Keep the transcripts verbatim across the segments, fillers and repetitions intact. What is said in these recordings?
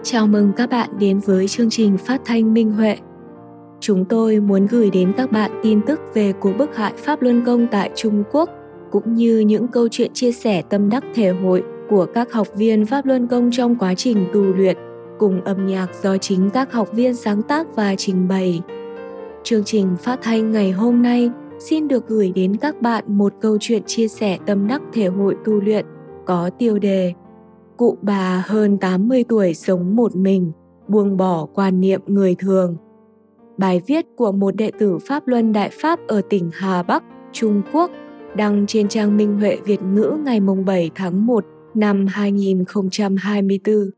Chào mừng các bạn đến với chương trình phát thanh Minh Huệ. Chúng tôi muốn gửi đến các bạn tin tức về cuộc bức hại Pháp Luân Công tại Trung Quốc, cũng như những câu chuyện chia sẻ tâm đắc thể hội của các học viên Pháp Luân Công trong quá trình tu luyện, cùng âm nhạc do chính các học viên sáng tác và trình bày. Chương trình phát thanh ngày hôm nay xin được gửi đến các bạn một câu chuyện chia sẻ tâm đắc thể hội tu luyện có tiêu đề Cụ bà hơn tám mươi tuổi sống một mình, buông bỏ quan niệm người thường. Bài viết của một đệ tử Pháp Luân Đại Pháp ở tỉnh Hà Bắc, Trung Quốc, đăng trên trang Minh Huệ Việt ngữ ngày bảy tháng một năm hai nghìn không trăm hai mươi tư.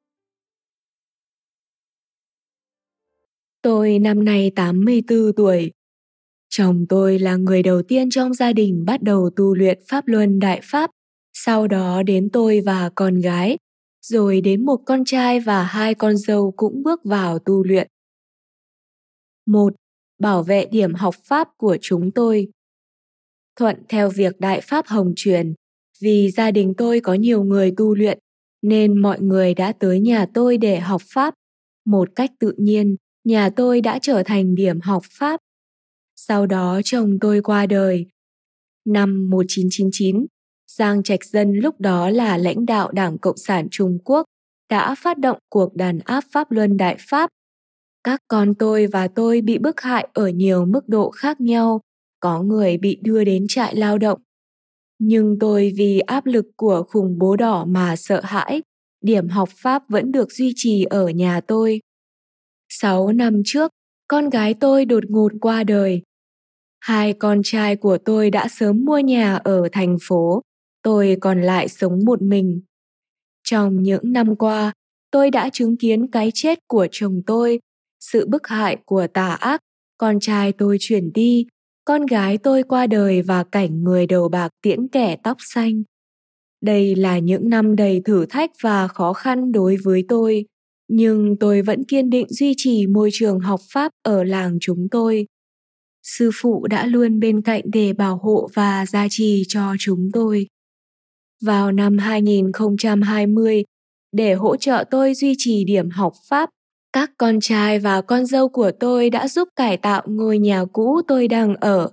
Tôi năm nay tám mươi tư tuổi. Chồng tôi là người đầu tiên trong gia đình bắt đầu tu luyện Pháp Luân Đại Pháp, sau đó đến tôi và con gái, rồi đến một con trai và hai con dâu cũng bước vào tu luyện. một. Bảo vệ điểm học Pháp của chúng tôi. Thuận theo việc Đại Pháp Hồng truyền, vì gia đình tôi có nhiều người tu luyện, nên mọi người đã tới nhà tôi để học Pháp. Một cách tự nhiên, nhà tôi đã trở thành điểm học Pháp. Sau đó chồng tôi qua đời. Năm một nghìn chín trăm chín mươi chín, Giang Trạch Dân lúc đó là lãnh đạo Đảng Cộng sản Trung Quốc đã phát động cuộc đàn áp Pháp Luân Đại Pháp. Các con tôi và tôi bị bức hại ở nhiều mức độ khác nhau, có người bị đưa đến trại lao động. Nhưng tôi vì áp lực của khủng bố đỏ mà sợ hãi, điểm học Pháp vẫn được duy trì ở nhà tôi. Sáu năm trước, con gái tôi đột ngột qua đời. Hai con trai của tôi đã sớm mua nhà ở thành phố, tôi còn lại sống một mình. Trong những năm qua, tôi đã chứng kiến cái chết của chồng tôi, sự bức hại của tà ác, con trai tôi chuyển đi, con gái tôi qua đời và cảnh người đầu bạc tiễn kẻ tóc xanh. Đây là những năm đầy thử thách và khó khăn đối với tôi, nhưng tôi vẫn kiên định duy trì môi trường học Pháp ở làng chúng tôi. Sư phụ đã luôn bên cạnh để bảo hộ và gia trì cho chúng tôi. Vào năm hai nghìn không trăm hai mươi, để hỗ trợ tôi duy trì điểm học Pháp, các con trai và con dâu của tôi đã giúp cải tạo ngôi nhà cũ tôi đang ở.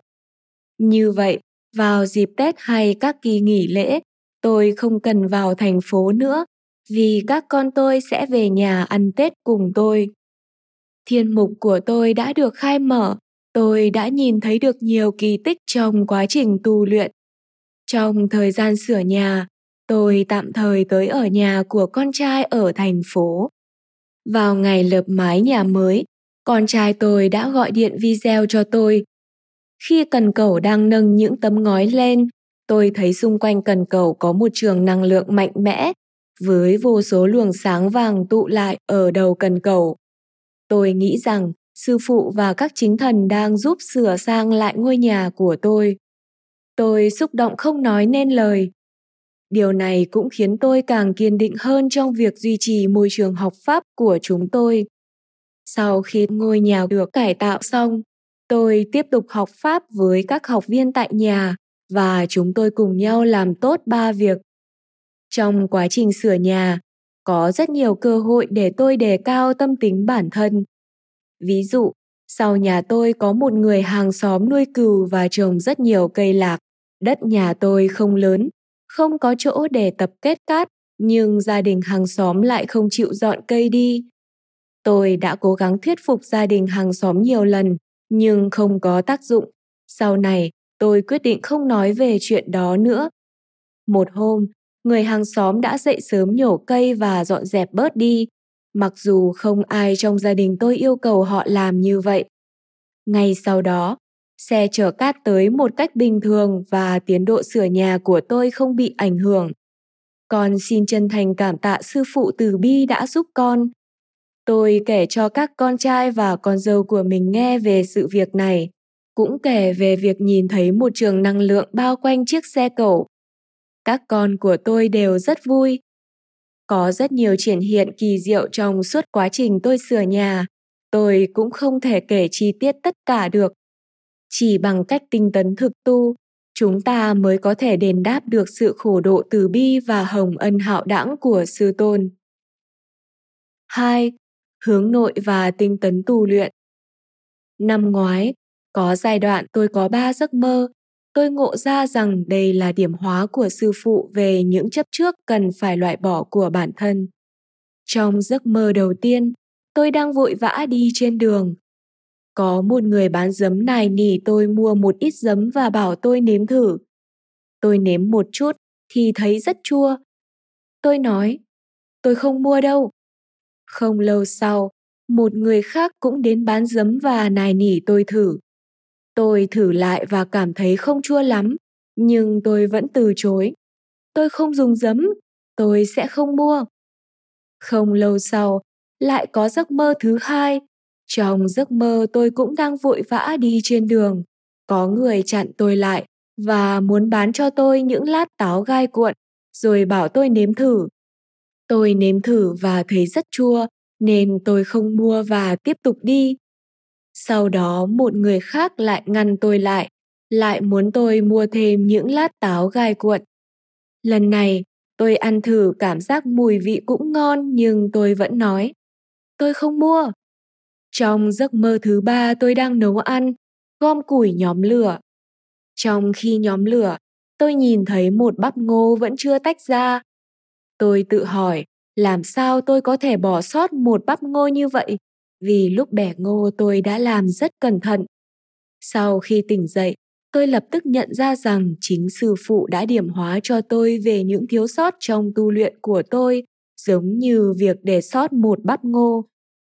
Như vậy, vào dịp Tết hay các kỳ nghỉ lễ, tôi không cần vào thành phố nữa, vì các con tôi sẽ về nhà ăn Tết cùng tôi. Thiên mục của tôi đã được khai mở, tôi đã nhìn thấy được nhiều kỳ tích trong quá trình tu luyện. Trong thời gian sửa nhà, tôi tạm thời tới ở nhà của con trai ở thành phố. Vào ngày lợp mái nhà mới, con trai tôi đã gọi điện video cho tôi. Khi cần cẩu đang nâng những tấm ngói lên, tôi thấy xung quanh cần cẩu có một trường năng lượng mạnh mẽ, với vô số luồng sáng vàng tụ lại ở đầu cần cẩu. Tôi nghĩ rằng sư phụ và các chính thần đang giúp sửa sang lại ngôi nhà của tôi. Tôi xúc động không nói nên lời. Điều này cũng khiến tôi càng kiên định hơn trong việc duy trì môi trường học Pháp của chúng tôi. Sau khi ngôi nhà được cải tạo xong, tôi tiếp tục học Pháp với các học viên tại nhà và chúng tôi cùng nhau làm tốt ba việc. Trong quá trình sửa nhà, có rất nhiều cơ hội để tôi đề cao tâm tính bản thân. Ví dụ, sau nhà tôi có một người hàng xóm nuôi cừu và trồng rất nhiều cây lạc. Đất nhà tôi không lớn, không có chỗ để tập kết cát, nhưng gia đình hàng xóm lại không chịu dọn cây đi. Tôi đã cố gắng thuyết phục gia đình hàng xóm nhiều lần, nhưng không có tác dụng. Sau này, tôi quyết định không nói về chuyện đó nữa. Một hôm, người hàng xóm đã dậy sớm nhổ cây và dọn dẹp bớt đi, mặc dù không ai trong gia đình tôi yêu cầu họ làm như vậy. Ngay sau đó, xe chở cát tới một cách bình thường và tiến độ sửa nhà của tôi không bị ảnh hưởng. Con xin chân thành cảm tạ sư phụ từ bi đã giúp con. Tôi kể cho các con trai và con dâu của mình nghe về sự việc này, cũng kể về việc nhìn thấy một trường năng lượng bao quanh chiếc xe cẩu. Các con của tôi đều rất vui. Có rất nhiều triển hiện kỳ diệu trong suốt quá trình tôi sửa nhà. Tôi cũng không thể kể chi tiết tất cả được. Chỉ bằng cách tinh tấn thực tu, chúng ta mới có thể đền đáp được sự khổ độ từ bi và hồng ân hạo đãng của Sư Tôn. hai. Hướng nội và tinh tấn tu luyện. Năm ngoái, có giai đoạn tôi có ba giấc mơ. Tôi ngộ ra rằng đây là điểm hóa của sư phụ về những chấp trước cần phải loại bỏ của bản thân. Trong giấc mơ đầu tiên, tôi đang vội vã đi trên đường. Có một người bán giấm nài nỉ tôi mua một ít giấm và bảo tôi nếm thử. Tôi nếm một chút thì thấy rất chua. Tôi nói, tôi không mua đâu. Không lâu sau, một người khác cũng đến bán giấm và nài nỉ tôi thử. Tôi thử lại và cảm thấy không chua lắm, nhưng tôi vẫn từ chối. Tôi không dùng giấm, tôi sẽ không mua. Không lâu sau, lại có giấc mơ thứ hai. Trong giấc mơ tôi cũng đang vội vã đi trên đường. Có người chặn tôi lại và muốn bán cho tôi những lát táo gai cuộn, rồi bảo tôi nếm thử. Tôi nếm thử và thấy rất chua, nên tôi không mua và tiếp tục đi. Sau đó một người khác lại ngăn tôi lại, lại muốn tôi mua thêm những lát táo gai cuộn. Lần này, tôi ăn thử cảm giác mùi vị cũng ngon nhưng tôi vẫn nói, tôi không mua. Trong giấc mơ thứ ba tôi đang nấu ăn, gom củi nhóm lửa. Trong khi nhóm lửa, tôi nhìn thấy một bắp ngô vẫn chưa tách ra. Tôi tự hỏi, làm sao tôi có thể bỏ sót một bắp ngô như vậy? Vì lúc bẻ ngô tôi đã làm rất cẩn thận. Sau khi tỉnh dậy, tôi lập tức nhận ra rằng chính sư phụ đã điểm hóa cho tôi về những thiếu sót trong tu luyện của tôi, giống như việc để sót một bắp ngô.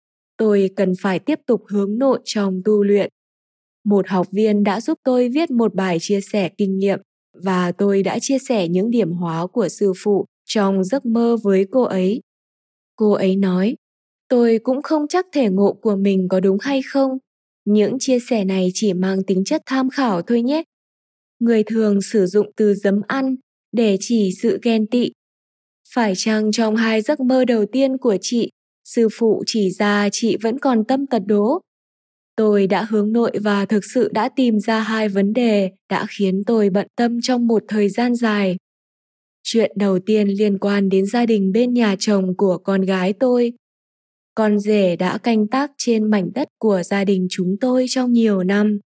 Tôi cần phải tiếp tục hướng nội trong tu luyện. Một học viên đã giúp tôi viết một bài chia sẻ kinh nghiệm và tôi đã chia sẻ những điểm hóa của sư phụ trong giấc mơ với cô ấy. Cô ấy nói, tôi cũng không chắc thể ngộ của mình có đúng hay không. Những chia sẻ này chỉ mang tính chất tham khảo thôi nhé. Người thường sử dụng từ giấm ăn để chỉ sự ghen tị. Phải chăng trong hai giấc mơ đầu tiên của chị, sư phụ chỉ ra chị vẫn còn tâm tật đố? Tôi đã hướng nội và thực sự đã tìm ra hai vấn đề đã khiến tôi bận tâm trong một thời gian dài. Chuyện đầu tiên liên quan đến gia đình bên nhà chồng của con gái tôi. Con rể đã canh tác trên mảnh đất của gia đình chúng tôi trong nhiều năm.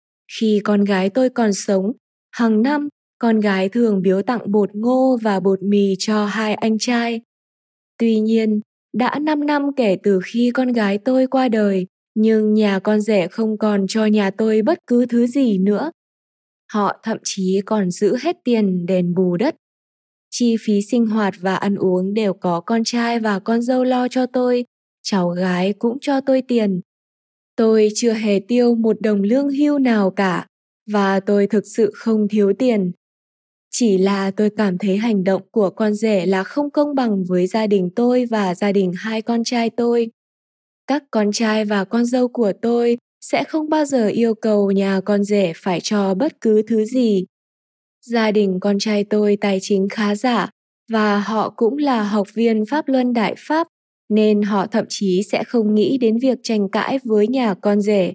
Khi con gái tôi còn sống, hàng năm con gái thường biếu tặng bột ngô và bột mì cho hai anh trai. Tuy nhiên, đã năm năm kể từ khi con gái tôi qua đời, nhưng nhà con rể không còn cho nhà tôi bất cứ thứ gì nữa. Họ thậm chí còn giữ hết tiền đền bù đất. Chi phí sinh hoạt và ăn uống đều có con trai và con dâu lo cho tôi, cháu gái cũng cho tôi tiền. Tôi chưa hề tiêu một đồng lương hưu nào cả, và tôi thực sự không thiếu tiền. Chỉ là tôi cảm thấy hành động của con rể là không công bằng với gia đình tôi và gia đình hai con trai tôi. Các con trai và con dâu của tôi sẽ không bao giờ yêu cầu nhà con rể phải cho bất cứ thứ gì. Gia đình con trai tôi tài chính khá giả và họ cũng là học viên Pháp Luân Đại Pháp, nên họ thậm chí sẽ không nghĩ đến việc tranh cãi với nhà con rể.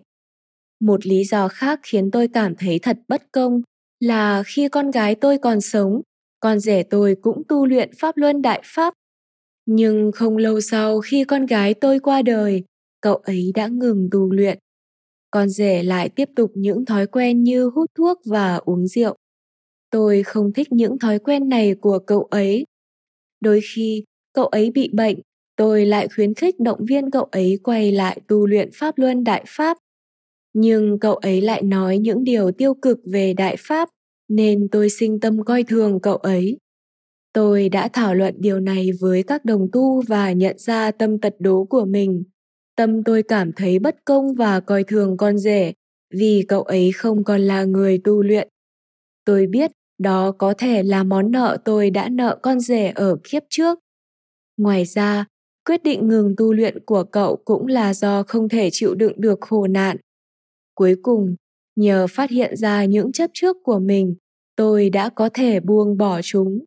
Một lý do khác khiến tôi cảm thấy thật bất công là khi con gái tôi còn sống, con rể tôi cũng tu luyện Pháp Luân Đại Pháp. Nhưng không lâu sau khi con gái tôi qua đời, cậu ấy đã ngừng tu luyện. Con rể lại tiếp tục những thói quen như hút thuốc và uống rượu. Tôi không thích những thói quen này của cậu ấy. Đôi khi, cậu ấy bị bệnh, tôi lại khuyến khích động viên cậu ấy quay lại tu luyện Pháp Luân Đại Pháp. Nhưng cậu ấy lại nói những điều tiêu cực về Đại Pháp, nên tôi sinh tâm coi thường cậu ấy. Tôi đã thảo luận điều này với các đồng tu và nhận ra tâm tật đố của mình. Tâm tôi cảm thấy bất công và coi thường con rể, vì cậu ấy không còn là người tu luyện. Tôi biết đó có thể là món nợ tôi đã nợ con rể ở kiếp trước. Ngoài ra, quyết định ngừng tu luyện của cậu cũng là do không thể chịu đựng được khổ nạn. Cuối cùng, nhờ phát hiện ra những chấp trước của mình, tôi đã có thể buông bỏ chúng.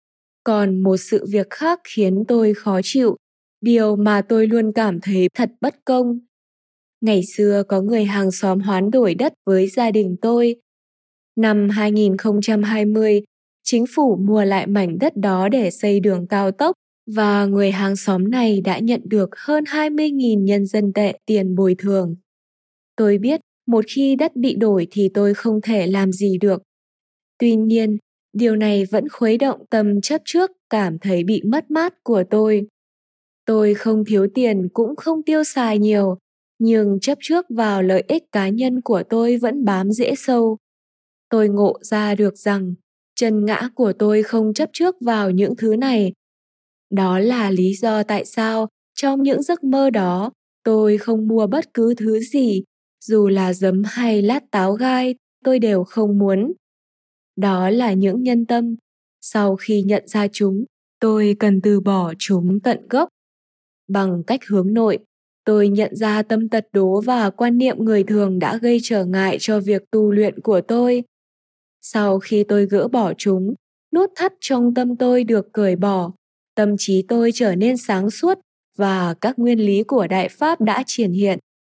Còn một sự việc khác khiến tôi khó chịu, điều mà tôi luôn cảm thấy thật bất công. Ngày xưa có người hàng xóm hoán đổi đất với gia đình tôi. Năm hai nghìn không trăm hai mươi, chính phủ mua lại mảnh đất đó để xây đường cao tốc và người hàng xóm này đã nhận được hơn hai mươi nghìn nhân dân tệ tiền bồi thường. Tôi biết một khi đất bị đổi thì tôi không thể làm gì được. Tuy nhiên, điều này vẫn khuấy động tâm chấp trước cảm thấy bị mất mát của tôi. Tôi không thiếu tiền cũng không tiêu xài nhiều, nhưng chấp trước vào lợi ích cá nhân của tôi vẫn bám rễ sâu. Tôi ngộ ra được rằng chân ngã của tôi không chấp trước vào những thứ này. Đó là lý do tại sao trong những giấc mơ đó tôi không mua bất cứ thứ gì, dù là giấm hay lát táo gai, tôi đều không muốn. Đó là những nhân tâm. Sau khi nhận ra chúng, tôi cần từ bỏ chúng tận gốc. Bằng cách hướng nội, tôi nhận ra tâm tật đố và quan niệm người thường đã gây trở ngại cho việc tu luyện của tôi. Sau khi tôi gỡ bỏ chúng, nút thắt trong tâm tôi được cởi bỏ, tâm trí tôi trở nên sáng suốt và các nguyên lý của Đại Pháp đã triển hiện.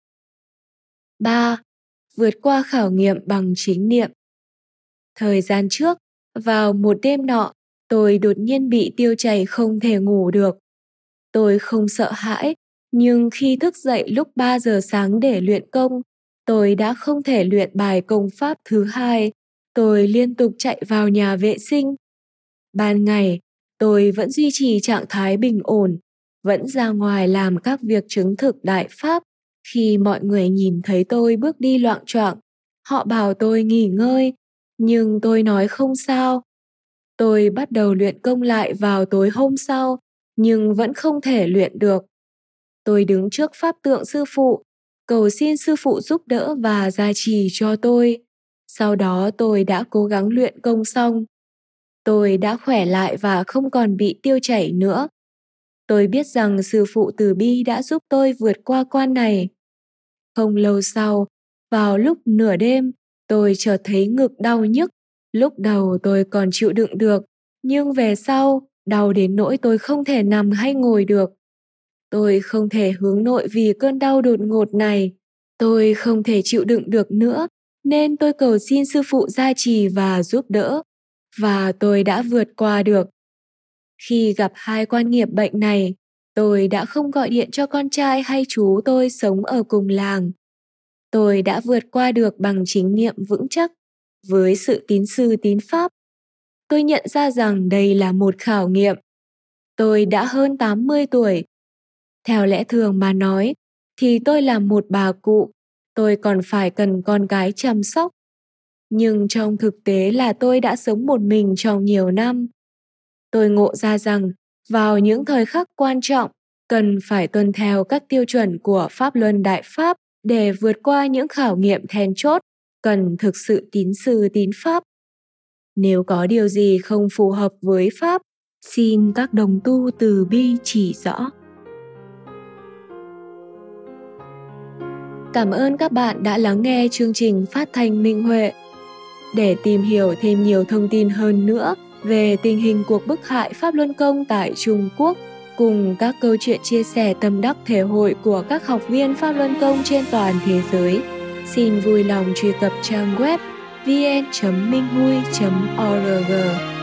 ba. Vượt qua khảo nghiệm bằng chính niệm. Thời gian trước, vào một đêm nọ, tôi đột nhiên bị tiêu chảy không thể ngủ được. Tôi không sợ hãi, nhưng khi thức dậy lúc ba giờ sáng để luyện công, tôi đã không thể luyện bài công pháp thứ hai. Tôi liên tục chạy vào nhà vệ sinh. Ban ngày, tôi vẫn duy trì trạng thái bình ổn, vẫn ra ngoài làm các việc chứng thực Đại Pháp. Khi mọi người nhìn thấy tôi bước đi loạng choạng, họ bảo tôi nghỉ ngơi, nhưng tôi nói không sao. Tôi bắt đầu luyện công lại vào tối hôm sau, nhưng vẫn không thể luyện được. Tôi đứng trước pháp tượng sư phụ, cầu xin sư phụ giúp đỡ và gia trì cho tôi. Sau đó tôi đã cố gắng luyện công xong. Tôi đã khỏe lại và không còn bị tiêu chảy nữa. Tôi biết rằng sư phụ từ bi đã giúp tôi vượt qua quan này. Không lâu sau, vào lúc nửa đêm, tôi chợt thấy ngực đau nhức. Lúc đầu tôi còn chịu đựng được, nhưng về sau, đau đến nỗi tôi không thể nằm hay ngồi được. Tôi không thể hướng nội vì cơn đau đột ngột này. Tôi không thể chịu đựng được nữa, nên tôi cầu xin sư phụ gia trì và giúp đỡ. Và tôi đã vượt qua được. Khi gặp hai quan nghiệp bệnh này, tôi đã không gọi điện cho con trai hay chú tôi sống ở cùng làng. Tôi đã vượt qua được bằng chính niệm vững chắc, với sự tín sư tín pháp. Tôi nhận ra rằng đây là một khảo nghiệm. Tôi đã hơn tám mươi tuổi. Theo lẽ thường mà nói, thì tôi là một bà cụ, tôi còn phải cần con cái chăm sóc. Nhưng trong thực tế là tôi đã sống một mình trong nhiều năm. Tôi ngộ ra rằng, vào những thời khắc quan trọng, cần phải tuân theo các tiêu chuẩn của Pháp Luân Đại Pháp để vượt qua những khảo nghiệm then chốt, cần thực sự tín sư tín Pháp. Nếu có điều gì không phù hợp với Pháp, xin các đồng tu từ bi chỉ rõ. Cảm ơn các bạn đã lắng nghe chương trình phát thanh Minh Huệ. Để tìm hiểu thêm nhiều thông tin hơn nữa về tình hình cuộc bức hại Pháp Luân Công tại Trung Quốc, cùng các câu chuyện chia sẻ tâm đắc thể hội của các học viên Pháp Luân Công trên toàn thế giới, xin vui lòng truy cập trang web vn chấm minh hui chấm org.